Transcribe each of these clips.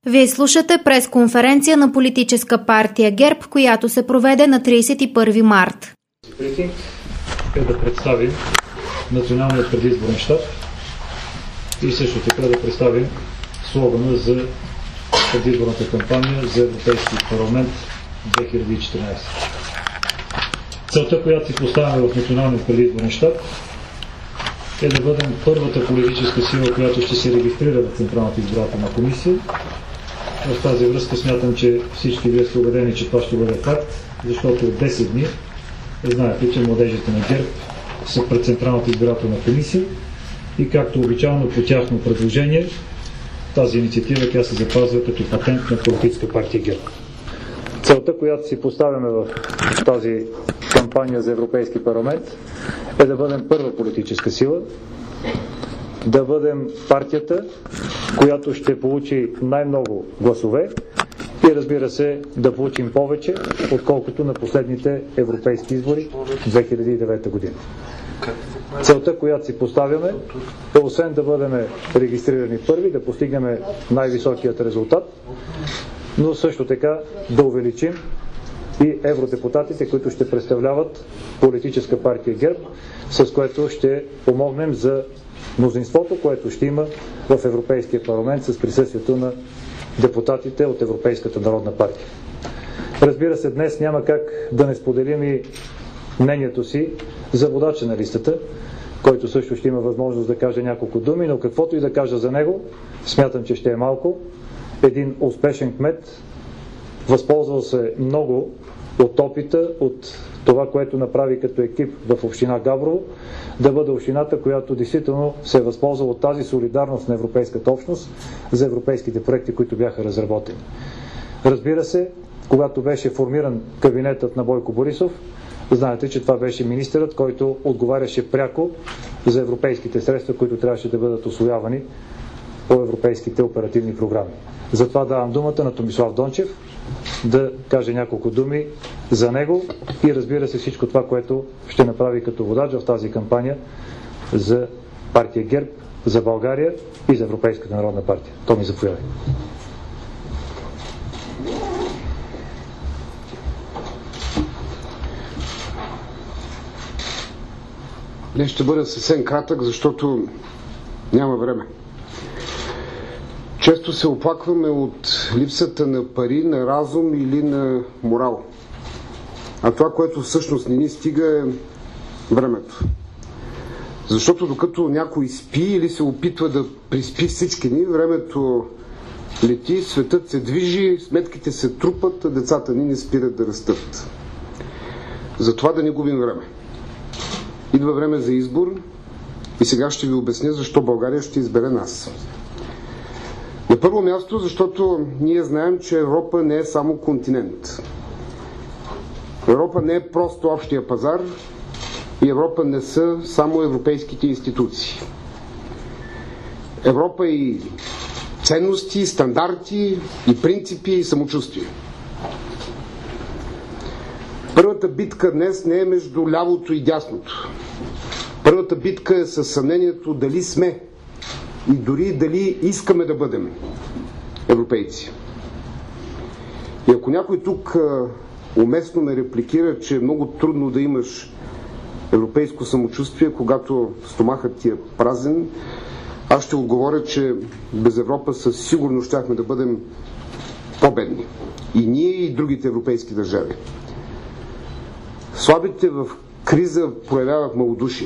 Вие слушате пресконференция на политическа партия ГЕРБ, която се проведе на 31 март. Брифинг е да представим националният предизборен щаб и също така да представим слогана за предизборната кампания за Европейски парламент 2014. Целта, която си поставяме в националния предизборен щаб, е да бъдем първата политическа сила, която ще се регистрира в Централната избирателна комисия. В тази връзка смятам, че всички вие сте убедени, че това ще бъде факт, защото от 10 дни знаете, че младежите на ГЕРБ са пред Централната избирателна комисия и както обичайно по тяхно предложение, тази инициатива тя се запазва като патент на политическа партия ГЕРБ. Целта, която си поставяме в тази кампания за Европейски парламент, е да бъдем първа политическа сила, да бъдем партията, която ще получи най-много гласове и разбира се да получим повече, отколкото на последните европейски избори 2009 година. Целта, която си поставяме, е освен да бъдем регистрирани първи, да постигнем най-високият резултат, но също така да увеличим и евродепутатите, които ще представляват политическа партия ГЕРБ, с което ще помогнем за мнозинството, което ще има в Европейския парламент с присъствието на депутатите от Европейската народна партия. Разбира се, днес няма как да не споделим и мнението си за водача на листата, който също ще има възможност да каже няколко думи, но каквото и да кажа за него, смятам, че ще е малко. Един успешен кмет, възползвал се много от опита, от това, което направи като екип в община Габрово, да бъде общината, която действително се е възползва от тази солидарност на Европейската общност за европейските проекти, които бяха разработени. Разбира се, когато беше формиран кабинетът на Бойко Борисов, знаете, че това беше министърът, който отговаряше пряко за европейските средства, които трябваше да бъдат усвоявани по европейските оперативни програми. Затова давам думата на Томислав Дончев да каже няколко думи за него и разбира се всичко това, което ще направи като водач в тази кампания за партия ГЕРБ, за България и за Европейската народна партия. Томи, заповядай. Днес ще бъда съвсем кратък, защото няма време. Често се оплакваме от липсата на пари, на разум или на морал. А това, което всъщност не ни стига, е времето. Защото докато някой спи или се опитва да приспи всички ни, времето лети, светът се движи, сметките се трупат, а децата ни не спират да растат. Затова да не губим време. Идва време за избор и сега ще ви обясня защо България ще избере нас. На първо място, защото ние знаем, че Европа не е само континент. Европа не е просто общия пазар и Европа не са само европейските институции. Европа и ценности, стандарти, и принципи, и самочувствие. Първата битка днес не е между лявото и дясното. Първата битка е със съмнението дали сме и дори дали искаме да бъдем европейци. И ако някой тук уместно ме репликира, че е много трудно да имаш европейско самочувствие, когато стомахът ти е празен, аз ще отговоря, че без Европа със сигурност щяхме да бъдем по-бедни. И ние, и другите европейски държави. Слабите в криза проявяват малодушие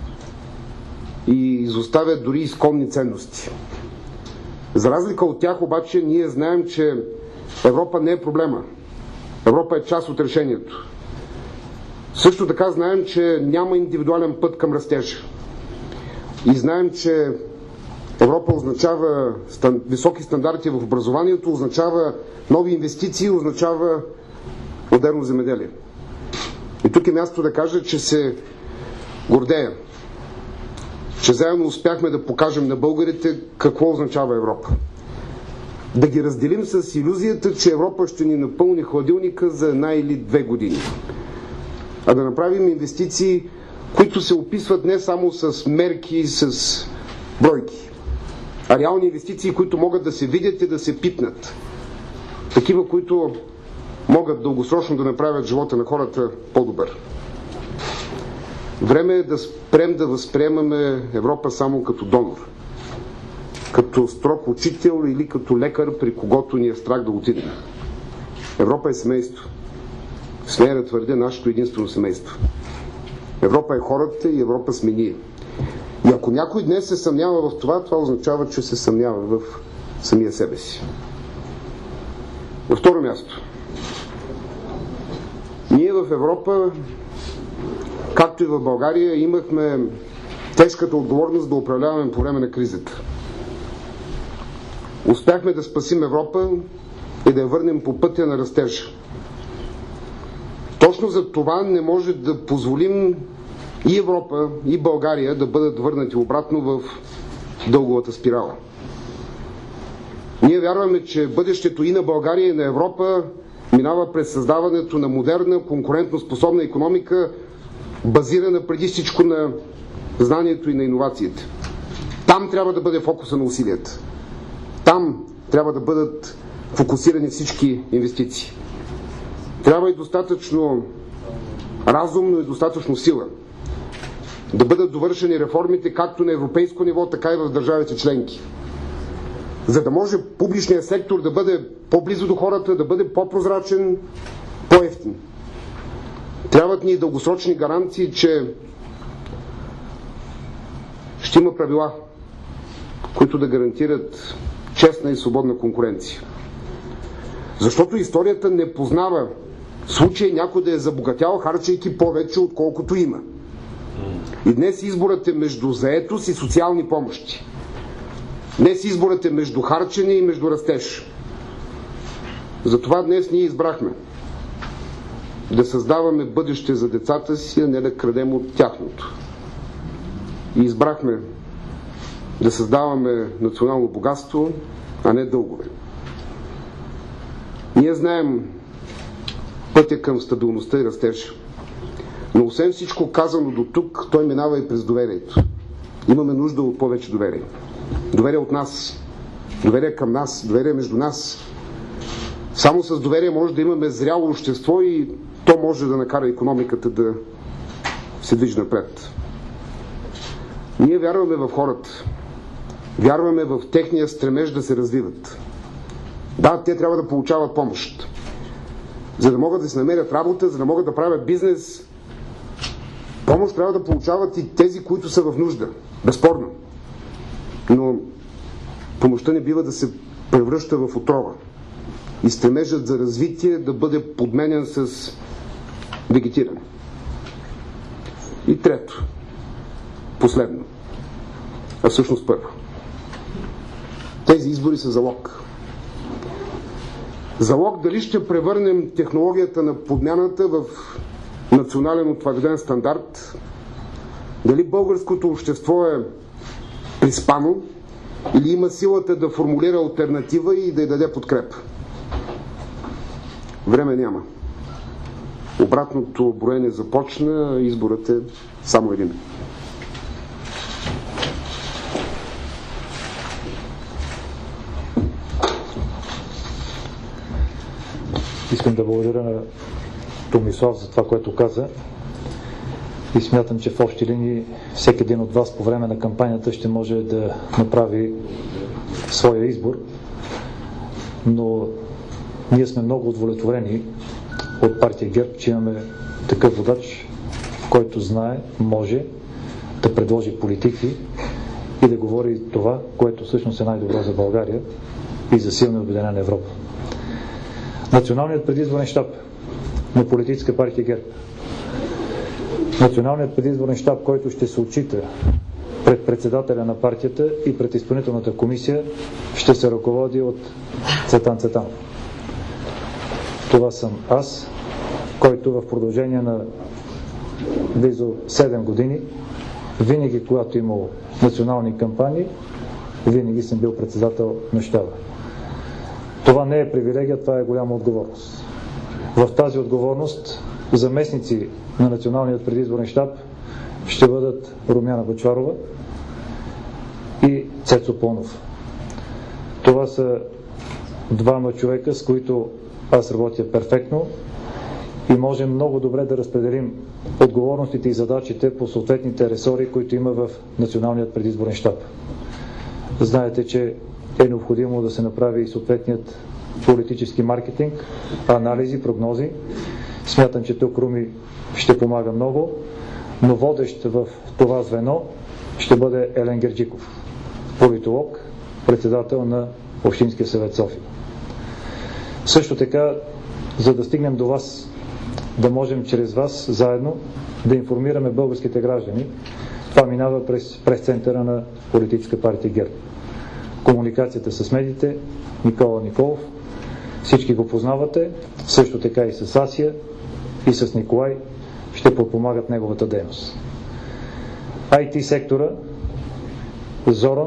и изоставят дори изконни ценности. За разлика от тях обаче ние знаем, че Европа не е проблема. Европа е част от решението. Също така знаем, че няма индивидуален път към растежа. И знаем, че Европа означава високи стандарти в образованието, означава нови инвестиции, означава модерно земеделие. И тук е място да кажа, че се гордея, че заедно успяхме да покажем на българите какво означава Европа. Да ги разделим с илюзията, че Европа ще ни напълни хладилника за 1 или 2 години. А да направим инвестиции, които се описват не само с мерки и с бройки, а реални инвестиции, които могат да се видят и да се пипнат. Такива, които могат дългосрочно да направят живота на хората по-добър. Време е да спрем да възприемаме Европа само като донор, като строг учител или като лекар, при когото ни е страх да отидем. Европа е семейство. Смея да твърдя, нашето единствено семейство. Европа е хората и Европа сме ние. И ако някой днес се съмнява в това, това означава, че се съмнява в самия себе си. На второ място. Ние в Европа, както и в България, имахме тежката отговорност да управляваме по време на кризата. Успяхме да спасим Европа и да я върнем по пътя на растежа. Точно за това не може да позволим и Европа, и България да бъдат върнати обратно в дълговата спирала. Ние вярваме, че бъдещето и на България, и на Европа минава през създаването на модерна, конкурентоспособна икономика, базирана преди всичко на знанието и на иновациите. Там трябва да бъде фокуса на усилията. Там трябва да бъдат фокусирани всички инвестиции. Трябва и достатъчно разумно и достатъчно сила да бъдат довършени реформите както на европейско ниво, така и в държавите членки. За да може публичният сектор да бъде по-близо до хората, да бъде по-прозрачен, по-евтин. Трябват ни и дългосрочни гаранции, че ще има правила, които да гарантират честна и свободна конкуренция. Защото историята не познава случай някой да е забогатял, харчейки повече, отколкото има. И днес изборът е между заетост и социални помощи. Днес изборът е между харчене и между растеж. Затова днес ние избрахме да създаваме бъдеще за децата си, а не да крадем от тяхното. И избрахме да създаваме национално богатство, а не дългове. Ние знаем пътя към стабилността и растежа. Но освен всичко казано до тук, той минава и през доверието. Имаме нужда от повече доверие. Доверие от нас, доверие към нас, доверие между нас. Само с доверие може да имаме зряло общество и то може да накара икономиката да се движи напред. Ние вярваме в хората. Вярваме в техния стремеж да се развиват. Да, те трябва да получават помощ. За да могат да си намерят работа, за да могат да правят бизнес. Помощ трябва да получават и тези, които са в нужда. Безспорно. Но помощта не бива да се превръща в отрова. И стремежът за развитие да бъде подменен с вегетиране. И трето. Последно. А всъщност първо. Тези избори са залог. Залог дали ще превърнем технологията на подмяната в национален утвърден стандарт, дали българското общество е приспано или има силата да формулира алтернатива и да й даде подкрепа. Време няма. Обратното броене започна, изборът е само един. Искам да благодаря на Томислав за това, което каза и смятам, че в общи линии всеки един от вас по време на кампанията ще може да направи своя избор, но ние сме много удовлетворени от партия ГЕРБ, че имаме такъв водач, който знае, може да предложи политики и да говори това, което всъщност е най-добро за България и за силна и обединена Европа. Националният предизборен щаб на политическа партия ГЕРБ, националният предизборен щаб, който ще се отчита пред председателя на партията и пред изпълнителната комисия, ще се ръководи от Цветан Цветанов. Това съм аз, който в продължение на близо 7 години, винаги когато имал национални кампании, винаги съм бил председател на щаба. Това не е привилегия, това е голяма отговорност. В тази отговорност заместници на националният предизборен щаб ще бъдат Румяна Бъчварова и Цецо Паунов. Това са двама човека, с които аз работя перфектно и можем много добре да разпределим отговорностите и задачите по съответните ресори, които има в Националният предизборен щаб. Знаете, че е необходимо да се направи и съответният политически маркетинг, анализи, прогнози. Смятам, че тук Руми ще помага много, но водещ в това звено ще бъде Елен Герджиков, политолог, председател на Общинския съвет София. Също така, за да стигнем до вас, да можем чрез вас заедно да информираме българските граждани, това минава през центъра на Политическа партия ГЕРБ. Комуникацията с медиите, Никола Николов, всички го познавате, също така и с Асия и с Николай ще подпомагат неговата дейност. IT сектора, Зоран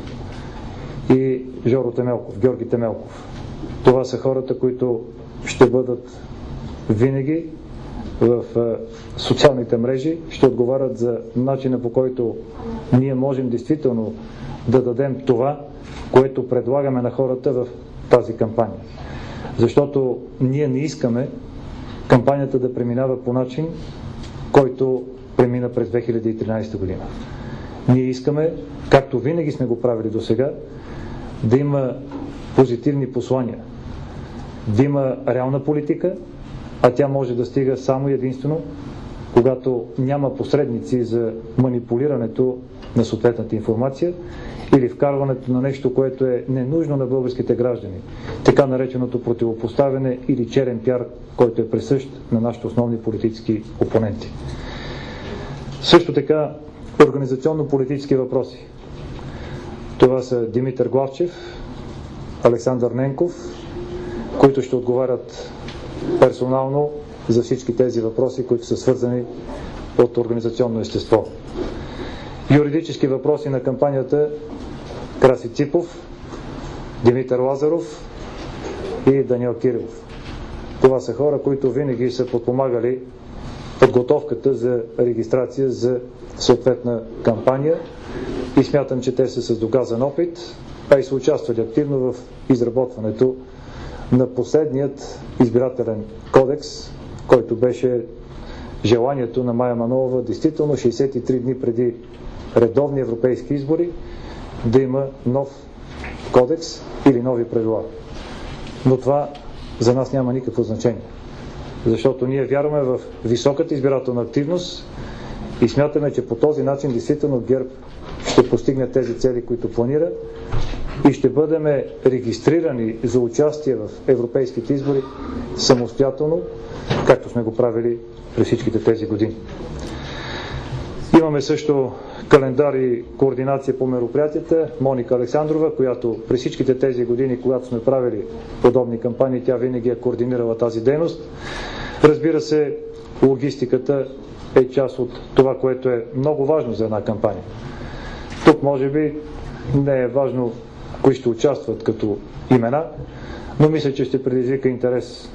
и Жоро Темелков, Георги Темелков. Това са хората, които ще бъдат винаги в социалните мрежи, ще отговарят за начина, по който ние можем действително да дадем това, което предлагаме на хората в тази кампания. Защото ние не искаме кампанията да преминава по начин, който премина през 2013 година. Ние искаме, както винаги сме го правили до сега, да има позитивни послания, да има реална политика, а тя може да стига само единствено, когато няма посредници за манипулирането на съответната информация или вкарването на нещо, което е ненужно на българските граждани. Така нареченото противопоставяне или черен пиар, който е присъщ на нашите основни политически опоненти. Също така, организационно-политически въпроси. Това са Димитър Главчев, Александър Ненков, които ще отговарят персонално за всички тези въпроси, които са свързани от организационно естество. Юридически въпроси на кампанията Краси Ципов, Димитър Лазаров и Даниел Кирилов. Това са хора, които винаги са подпомагали подготовката за регистрация за съответна кампания и смятам, че те са с доказан опит, а и са участвали активно в изработването на последният избирателен кодекс, който беше желанието на Мая Манолова действително 63 дни преди редовни европейски избори да има нов кодекс или нови правила. Но това за нас няма никакво значение, защото ние вярваме в високата избирателна активност и смятаме, че по този начин действително ГЕРБ ще постигне тези цели, които планира и ще бъдем регистрирани за участие в европейските избори самостоятелно, както сме го правили през всичките тези години. Имаме също календар и координация по мероприятията. Моника Александрова, която през всичките тези години, когато сме правили подобни кампании, тя винаги е координирала тази дейност. Разбира се, логистиката е част от това, което е много важно за една кампания. Тук може би не е важно кои ще участват като имена, но мисля, че ще предизвика интерес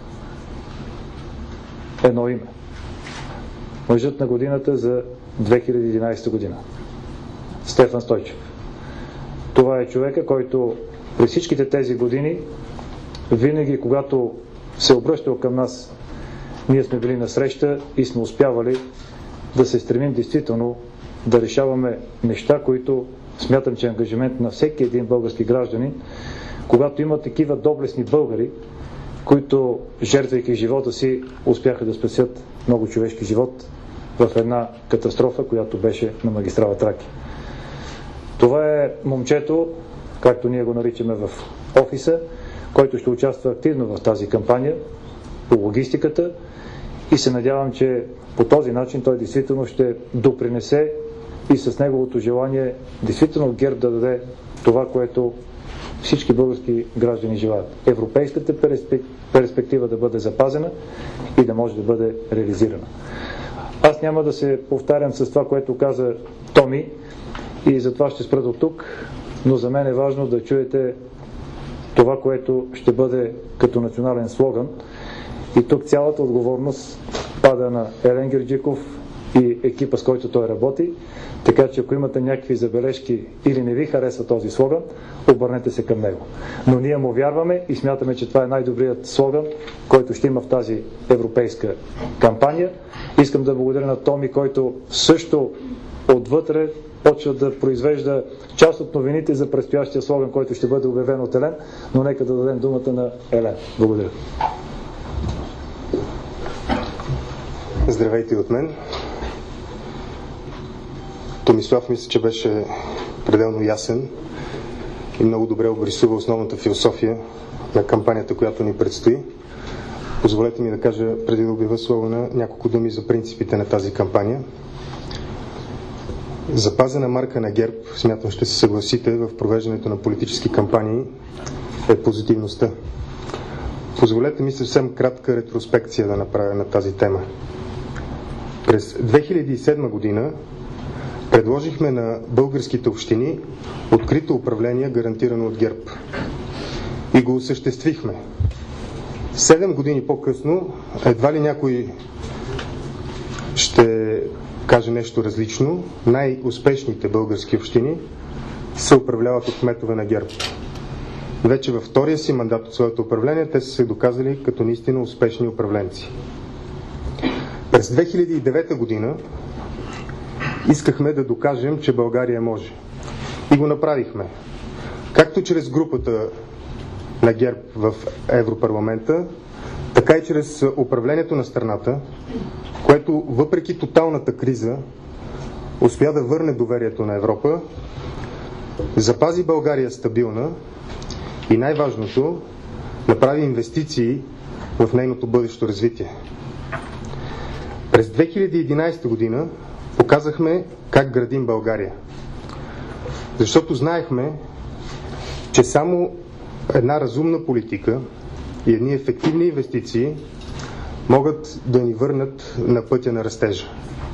едно име. Мъжът на годината за 2011 година. Стефан Стойчев. Това е човека, който през всичките тези години, винаги когато се обръщал към нас, ние сме били на среща и сме успявали да се стремим действително да решаваме неща, които смятам, че е ангажимент на всеки един български гражданин, когато има такива доблестни българи, които, жертвайки живота си, успяха да спасят много човешки живот в една катастрофа, която беше на магистрала Тракия. Това е момчето, както ние го наричаме в офиса, който ще участва активно в тази кампания по логистиката и се надявам, че по този начин той действително ще допринесе и с неговото желание действително ГЕРБ да даде това, което всички български граждани желаят. Европейската перспектива да бъде запазена и да може да бъде реализирана. Аз няма да се повтарям с това, което каза Томи и затова ще спра до тук, но за мен е важно да чуете това, което ще бъде като национален слоган. И тук цялата отговорност пада на Елен Герджиков и екипа, с който той работи. Така че ако имате някакви забележки или не ви харесва този слоган, обърнете се към него. Но ние му вярваме и смятаме, че това е най-добрият слоган, който ще има в тази европейска кампания. Искам да благодаря на Томи, който също отвътре почва да произвежда част от новините за предстоящия слоган, който ще бъде обявен от Елен, но нека да дадем думата на Елен. Благодаря. Здравейте от мен. Томислав мисля, че беше пределно ясен и много добре обрисува основната философия на кампанията, която ни предстои. Позволете ми да кажа, преди да обявя слогана, няколко думи за принципите на тази кампания. Запазена марка на ГЕРБ, смятам ще се съгласите, в провеждането на политически кампании е позитивността. Позволете ми съвсем кратка ретроспекция да направя на тази тема. През 2007 година предложихме на българските общини открито управление, гарантирано от ГЕРБ. И го осъществихме. 7 години по-късно, едва ли някой ще каже нещо различно, най-успешните български общини се управляват от кметове на ГЕРБ. Вече във втория си мандат от своето управление те са се доказали като наистина успешни управленци. През 2009 година искахме да докажем, че България може. И го направихме. Както чрез групата на ГЕРБ в Европарламента, така и чрез управлението на страната, което въпреки тоталната криза успя да върне доверието на Европа, запази България стабилна и най-важното, направи инвестиции в нейното бъдещо развитие. През 2011 година показахме как градим България. Защото знаехме, че само една разумна политика и едни ефективни инвестиции могат да ни върнат на пътя на растежа.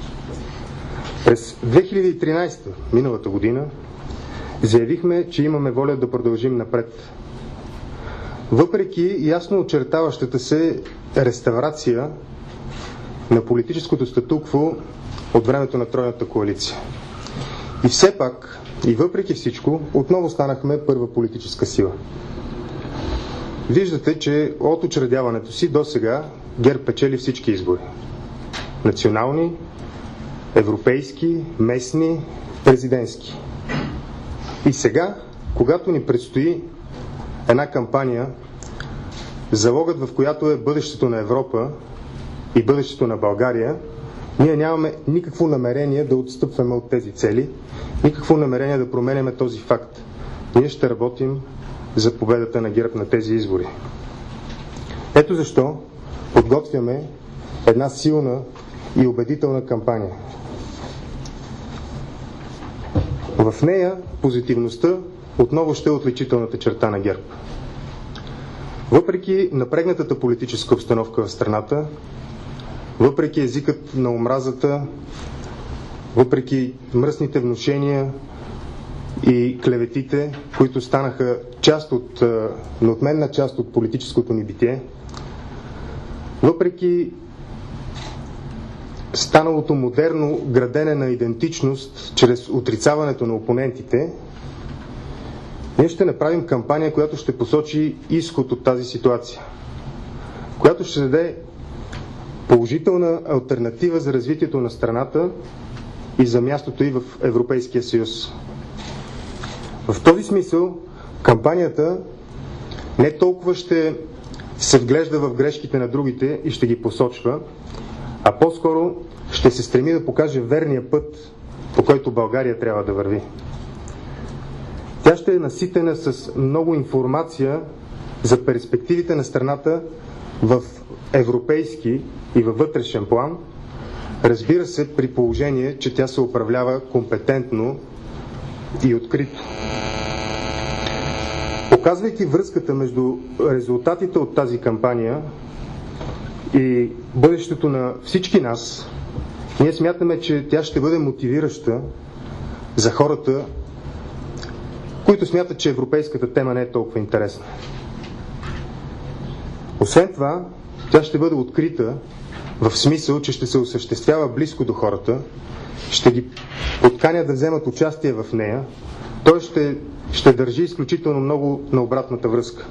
През 2013, миналата година, заявихме, че имаме воля да продължим напред. Въпреки ясно очертаващата се реставрация на политическото статукво от времето на Тройната коалиция. И все пак, и въпреки всичко, отново станахме първа политическа сила. Виждате, че от учредяването си до сега ГЕРБ печели всички избори. Национални, европейски, местни, президентски. И сега, когато ни предстои една кампания, залогът в която е бъдещето на Европа и бъдещето на България, ние нямаме никакво намерение да отстъпваме от тези цели, никакво намерение да променяме този факт. Ние ще работим за победата на ГЕРБ на тези избори. Ето защо подготвяме една силна и убедителна кампания. В нея позитивността отново ще е отличителната черта на ГЕРБ. Въпреки напрегнатата политическа обстановка в страната, въпреки езикът на омразата, въпреки мръсните внушения и клеветите, които станаха неотменна част от политическото ни битие, въпреки станалото модерно градене на идентичност чрез отрицаването на опонентите, ние ще направим кампания, която ще посочи изход от тази ситуация, която ще даде положителна алтернатива за развитието на страната и за мястото й в Европейския съюз. В този смисъл кампанията не толкова ще се вглежда в грешките на другите и ще ги посочва, а по-скоро ще се стреми да покаже верния път, по който България трябва да върви. Тя ще е наситена с много информация за перспективите на страната в европейски и във вътрешен план, разбира се, при положение, че тя се управлява компетентно и открито. Показвайки връзката между резултатите от тази кампания и бъдещето на всички нас, ние смятаме, че тя ще бъде мотивираща за хората, които смятат, че европейската тема не е толкова интересна. Освен това, тя ще бъде открита в смисъл, че ще се осъществява близко до хората, ще ги подканя да вземат участие в нея, той ще държи изключително много на обратната връзка.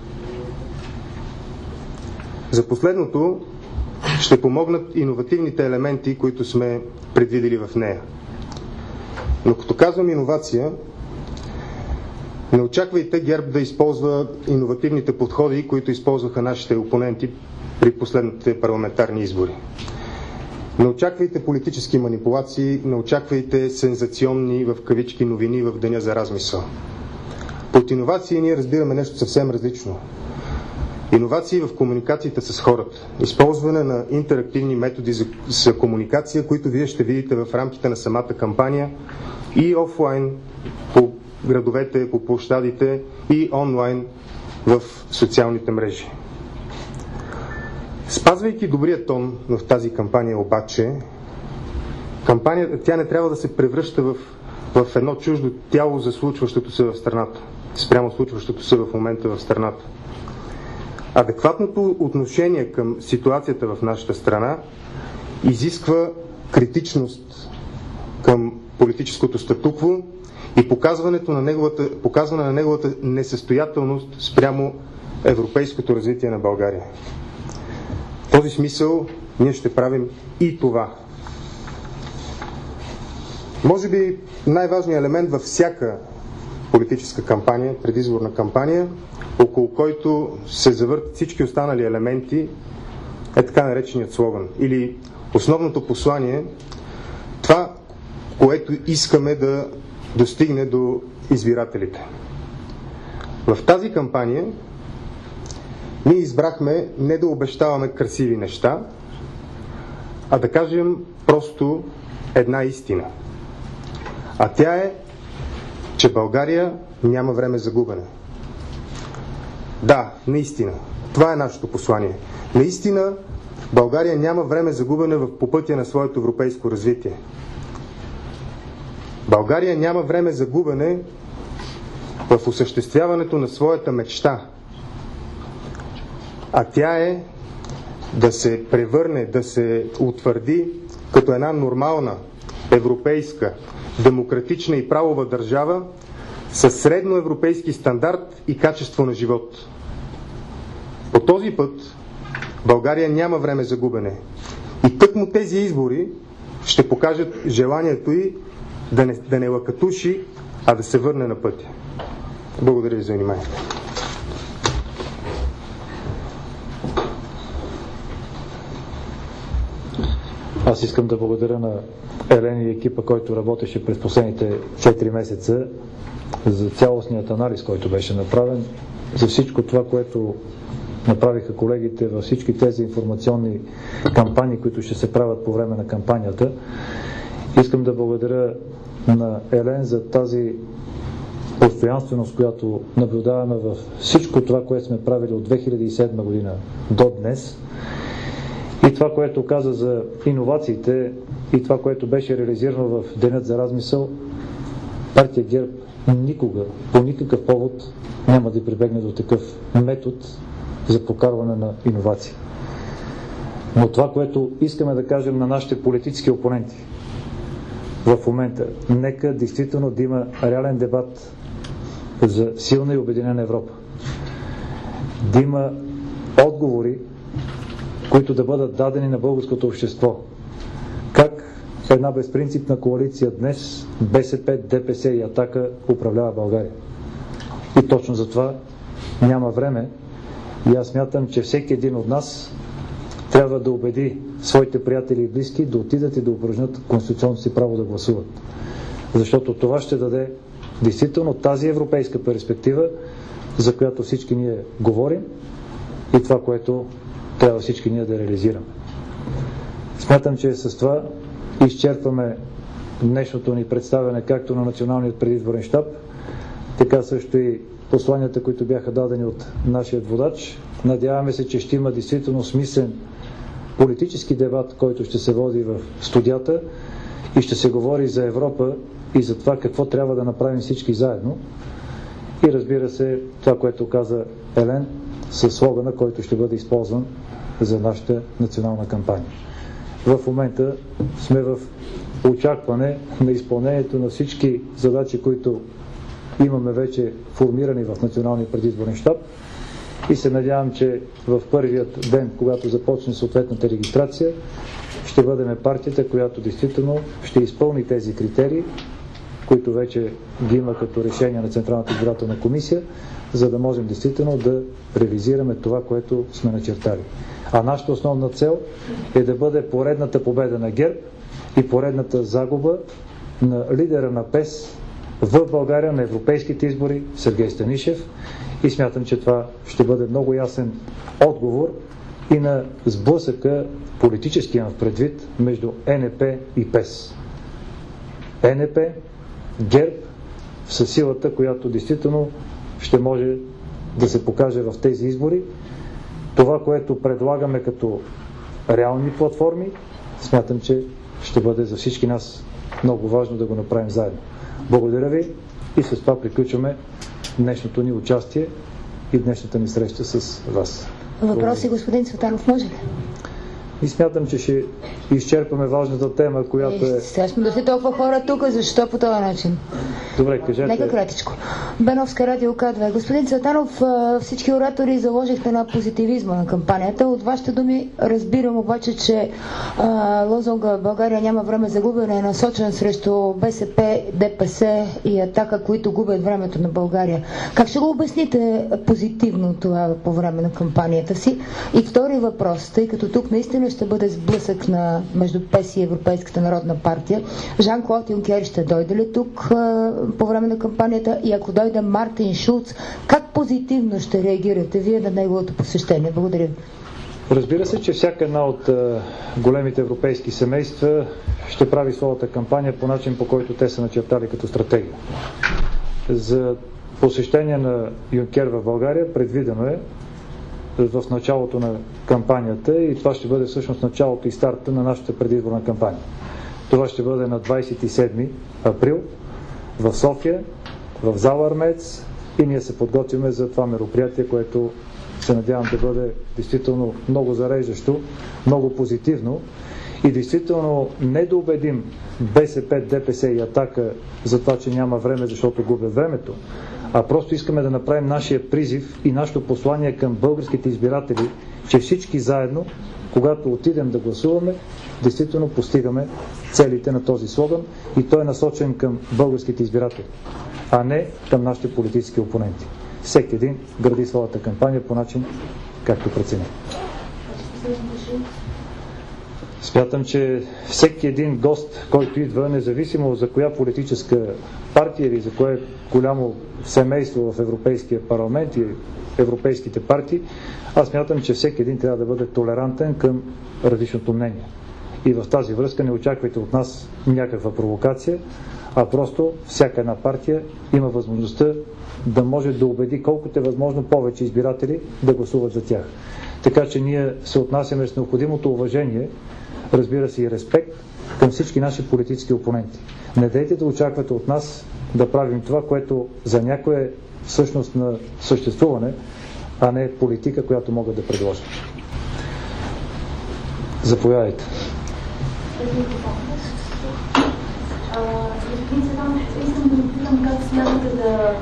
За последното ще помогнат иновативните елементи, които сме предвидели в нея. Но като казвам иновация, не очаквайте ГЕРБ да използва иновативните подходи, които използваха нашите опоненти при последните парламентарни избори. Не очаквайте политически манипулации, не очаквайте сензационни в кавички новини в деня за размисъл. Под иновации ние разбираме нещо съвсем различно. Иновации в комуникацията с хората. Използване на интерактивни методи за комуникация, които вие ще видите в рамките на самата кампания и офлайн по градовете, по площадите и онлайн в социалните мрежи. Спазвайки добрия тон в тази кампания обаче, тя не трябва да се превръща в едно чуждо тяло за случващото се в страната, спрямо случващото се в момента в страната. Адекватното отношение към ситуацията в нашата страна изисква критичност към политическото статукво и показване на неговата несъстоятелност спрямо европейското развитие на България. В този смисъл ние ще правим и това. Може би най-важният елемент във всяка политическа кампания, предизборна кампания, около който се завъртат всички останали елементи, е така нареченият слоган. Или основното послание, това, което искаме да достигне до избирателите. В тази кампания ние избрахме не да обещаваме красиви неща, а да кажем просто една истина. А тя е, че България няма време за губене. Да, наистина. Това е нашето послание. Наистина, България няма време за губене по пътя на своето европейско развитие. България няма време за губене в осъществяването на своята мечта. А тя е да се превърне, да се утвърди като една нормална, европейска, демократична и правова държава със средноевропейски стандарт и качество на живот. По този път България няма време за губене. И тъкмо тези избори ще покажат желанието й да не лакатуши, а да се върне на пътя. Благодаря ви за вниманието. Аз искам да благодаря на Елен и екипа, който работеше през последните 4 месеца за цялостният анализ, който беше направен, за всичко това, което направиха колегите във всички тези информационни кампании, които ще се правят по време на кампанията. Искам да благодаря на Елен за тази постоянственост, която наблюдаваме във всичко това, което сме правили от 2007 година до днес. И това, което каза за иновациите и това, което беше реализирано в Денят за размисъл, партия ГЕРБ никога, по никакъв повод няма да прибегне до такъв метод за прокарване на иновации. Но това, което искаме да кажем на нашите политически опоненти в момента, нека действително да има реален дебат за силна и обединена Европа. Да има отговори, които да бъдат дадени на българското общество. Как една безпринципна коалиция днес, БСП, ДПС и Атака управлява България. И точно за това няма време и аз смятам, че всеки един от нас трябва да убеди своите приятели и близки да отидат и да упражнят конституционното си право да гласуват. Защото това ще даде действително тази европейска перспектива, за която всички ние говорим и това, което трябва всички ние да реализираме. Смятам, че с това изчерпваме днешното ни представяне както на Националният предизборен щаб, така също и посланията, които бяха дадени от нашия водач. Надяваме се, че ще има действително смислен политически дебат, който ще се води в студията и ще се говори за Европа и за това какво трябва да направим всички заедно. И разбира се, това, което каза Елен, със слогана, който ще бъде използван за нашата национална кампания. в момента сме в очакване на изпълнението на всички задачи, които имаме вече формирани в Националния предизборен щаб и се надявам, че в първият ден, когато започне съответната регистрация, ще бъдем партията, която действително ще изпълни тези критерии, които вече ги има като решение на Централната избирателна комисия, за да можем действително да реализираме това, което сме начертали. А нашата основна цел е да бъде поредната победа на ГЕРБ и поредната загуба на лидера на ПЕС в България на европейските избори Сергей Станишев и смятам, че това ще бъде много ясен отговор и на сблъсъка политическия в предвид между ЕНП и ПЕС. ЕНП, ГЕРБ със силата, която действително ще може да се покаже в тези избори. Това, което предлагаме като реални платформи, смятам, че ще бъде за всички нас много важно да го направим заедно. Благодаря ви и с това приключваме днешното ни участие и днешната ни среща с вас. Въпроси, господин Цветанов, може ли? И смятам, че ще изчерпаме важната тема, която е... Сега сме дошли толкова хора тук, защо по този начин? Добре, кажете. Нека кратичко. Беновска, Радио К2. Господин Цветанов, всички оратори заложихте на позитивизма на кампанията. От вашите думи разбирам обаче, че лозунга "България няма време за губене" е насочен срещу БСП, ДПС и Атака, които губят времето на България. Как ще го обясните позитивно това по време на кампанията си? И втори въпрос, тъй като тук наистина ще бъде сблъсък между ПЕС и Европейската народна партия. Жан-Клод Юнкер ще дойде ли тук по време на кампанията и ако дойде Мартин Шулц, как позитивно ще реагирате вие на неговото посещение? Благодаря ви. Разбира се, че всяка една от големите европейски семейства ще прави своята кампания по начин, по който те са начертали като стратегия. За посещение на Юнкер в България предвидено е в началото на кампанията и това ще бъде всъщност началото и старта на нашата предизборна кампания. Това ще бъде на 27 април в София, в зала Армеец и ние се подготвяме за това мероприятие, което се надявам да бъде действително много зареждащо, много позитивно и действително не да убедим БСП, ДПС и Атака за това, че няма време, защото губя времето, а просто искаме да направим нашия призив и нашето послание към българските избиратели, че всички заедно, когато отидем да гласуваме, действително постигаме целите на този слоган и той е насочен към българските избиратели, а не към нашите политически опоненти. Всеки един гради своята кампания по начин, както прецени. Смятам, че всеки един гост, който идва, независимо за коя политическа партия или за кое голямо семейство в Европейския парламент и европейските партии, аз смятам, че всеки един трябва да бъде толерантен към различното мнение. И в тази връзка не очаквайте от нас някаква провокация, а просто всяка една партия има възможността да може да убеди колкото е възможно повече избиратели да гласуват за тях. Така че ние се отнасяме с необходимото уважение, разбира се и респект към всички наши политически опоненти. Не дайте да очаквате от нас да правим това, което за някой е всъщност на съществуване, а не политика, която могат да предложат. Заповядайте. Господин Цветанов, искам да попитам как смятате да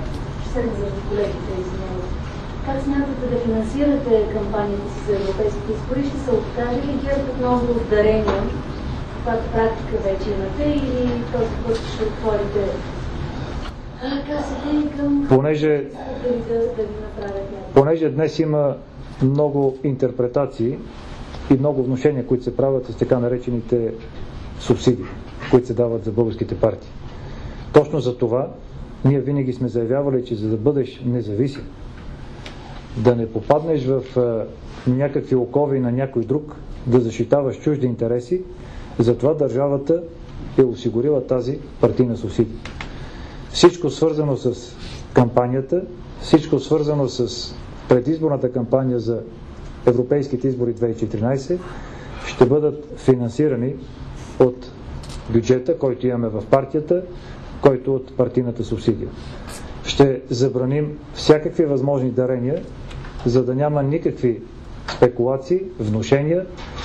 как смятате да финансирате кампанията си за европейските избори? Ще се откаже ли ГЕРБ отново от дарения, каквато практика вече имате, или този път ще отворите касите към да ви направят някакво? Понеже днес има много интерпретации и много внушения, които се правят с така наречените субсидии, които се дават за българските партии. Точно за това ние винаги сме заявявали, че за да бъдеш независим, да не попаднеш в някакви окови на някой друг, да защитаваш чужди интереси, затова държавата е осигурила тази партийна субсидия. Всичко свързано с кампанията, всичко свързано с предизборната кампания за европейските избори 2014 ще бъдат финансирани от бюджета, който имаме в партията, който от партийната субсидия. Ще забраним всякакви възможни дарения, за да няма никакви спекулации, внушения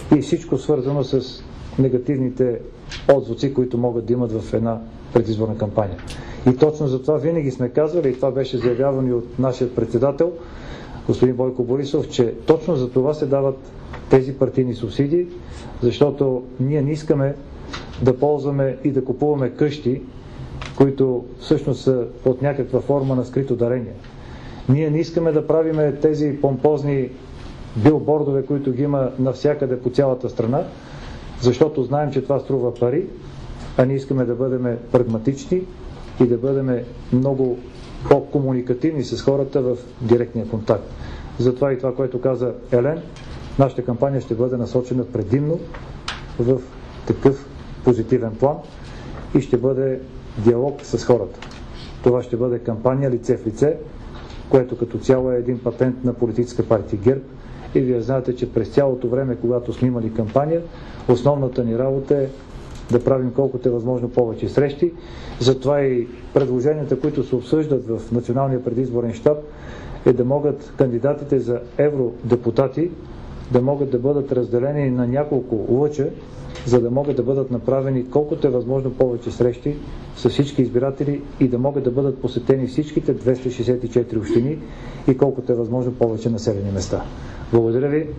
и всичко свързано с негативните отзвуци, които могат да имат в една предизборна кампания. И точно за това винаги сме казвали, и това беше заявявано и от нашия председател, господин Бойко Борисов, че точно за това се дават тези партийни субсидии, защото ние не искаме да ползваме и да купуваме къщи, които всъщност са от някаква форма на скрито дарение. Ние не искаме да правиме тези помпозни билбордове, които ги има навсякъде по цялата страна, защото знаем, че това струва пари, а ние искаме да бъдем прагматични и да бъдем много по-комуникативни с хората в директния контакт. Затова и това, което каза Елен, нашата кампания ще бъде насочена предимно в такъв позитивен план и ще бъде диалог с хората. Това ще бъде кампания лице в лице, което като цяло е един патент на политическа партия ГЕРБ. И вие знаете, че през цялото време, когато сме имали кампания, основната ни работа е да правим колкото е възможно повече срещи. Затова и предложенията, които се обсъждат в Националния предизборен щаб, е да могат кандидатите за евродепутати да могат да бъдат разделени на няколко лъча, за да могат да бъдат направени колкото е възможно повече срещи с всички избиратели и да могат да бъдат посетени всичките 264 общини и колкото е възможно повече населени места. Благодаря ви.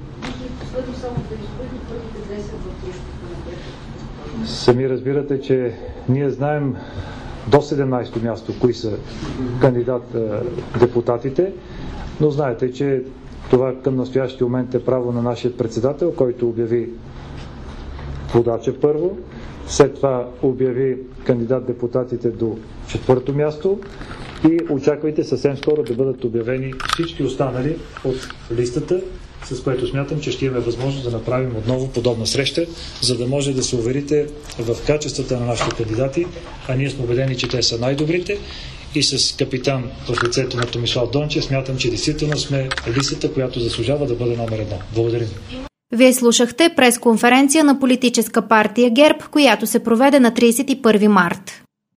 Сами разбирате, че ние знаем до 17-то място кои са кандидат депутатите, но знаете, че това към настоящия момент е право на нашия председател, който обяви водача първо, след това обяви кандидат депутатите до 4-то място и очаквайте съвсем скоро да бъдат обявени всички останали от листата, с което смятам, че ще имаме възможност да направим отново подобна среща, за да може да се уверите в качествата на нашите кандидати, а ние сме убедени, че те са най-добрите и с капитан в лицето на Томислав Дончев смятам, че действително сме листата, която заслужава да бъде номер 1. Благодаря ви. Вие слушахте пресконференция на политическа партия ГЕРБ, която се проведе на 31 март.